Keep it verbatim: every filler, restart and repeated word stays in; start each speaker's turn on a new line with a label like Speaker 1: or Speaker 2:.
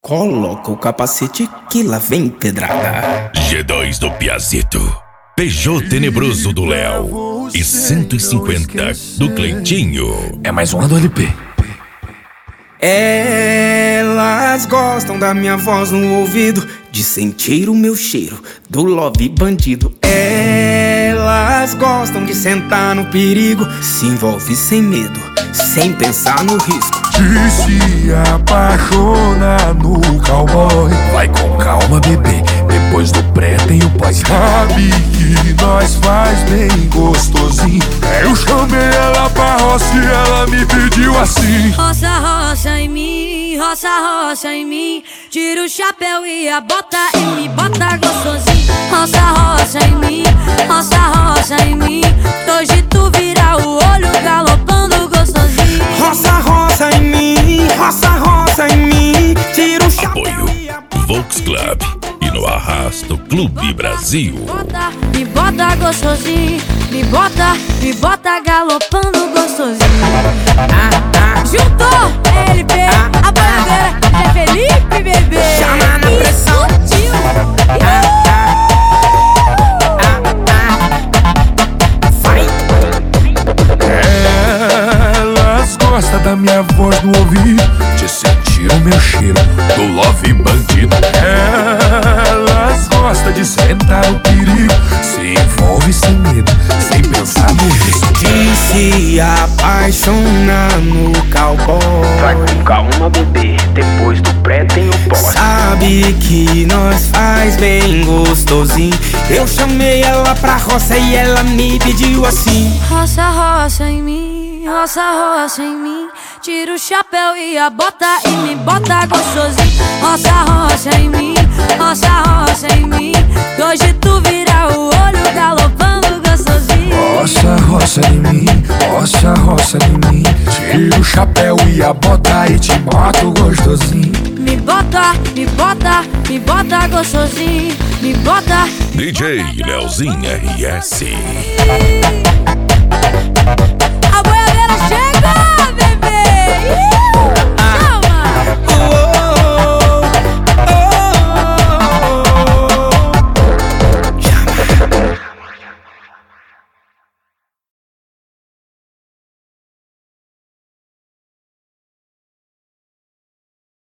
Speaker 1: Coloca o capacete que lá vem pedrada.
Speaker 2: G dois do Piazito, Peugeot Tenebroso do Léo e cento e cinquenta do Cleitinho.
Speaker 3: É mais uma do L P.
Speaker 1: Elas gostam da minha voz no ouvido, de sentir o meu cheiro do love bandido. Elas gostam de sentar no perigo, se envolve sem medo, sem pensar no risco.
Speaker 4: E se apaixona no cowboy.
Speaker 3: Vai com calma, bebê, depois do pré tem o pós.
Speaker 4: Sabe que nós faz bem gostosinho. Eu chamei ela pra roça e ela me pediu assim:
Speaker 5: roça, roça em mim, roça, roça em mim. Tira o chapéu e a bota e me bota gostosinho. Roça, roça em mim, roça, roça em mim. Hoje tu vira o olho galopando gostosinho.
Speaker 1: Roça, roça em mim, roça, roça em mim. Tira o chapéu.
Speaker 2: Apoio Volks Club e no Arrasto Clube Brasil.
Speaker 5: Me bota, me bota gostosinho. Me bota, me bota galopando gostosinho.
Speaker 1: Ah, ah,
Speaker 5: Juntou L P,
Speaker 1: ah,
Speaker 5: a bandeira é Felipe, bebê.
Speaker 1: Chama na pressão.
Speaker 5: Sutil.
Speaker 1: ah, ah, ah. Vai.
Speaker 4: Elas gostam da minha voz no ouvido,
Speaker 3: De sentir o meu cheiro do love bandido.
Speaker 4: elas gostam de sentar no perigo,
Speaker 3: Se envolve sem medo, sem pensar no risco.
Speaker 1: De se apaixonar no cowboy.
Speaker 6: Vai com calma, bebê, depois do pré tem o pós.
Speaker 1: Sabe que nós faz bem gostosinho. Eu chamei ela pra roça e ela me pediu assim:
Speaker 5: Roça, roça em mim, roça, roça em mim. Tira o chapéu e a bota e me bota gostosinho. Roça, roça em mim, roça, roça em mim. Hoje tu vira o olho galopando gostosinho.
Speaker 4: roça, roça em mim, roça, roça em mim. Tira o chapéu e a bota e te mato gostosinho.
Speaker 5: Me bota, me bota, me bota gostosinho. Me bota.
Speaker 2: D J Leozinho R S.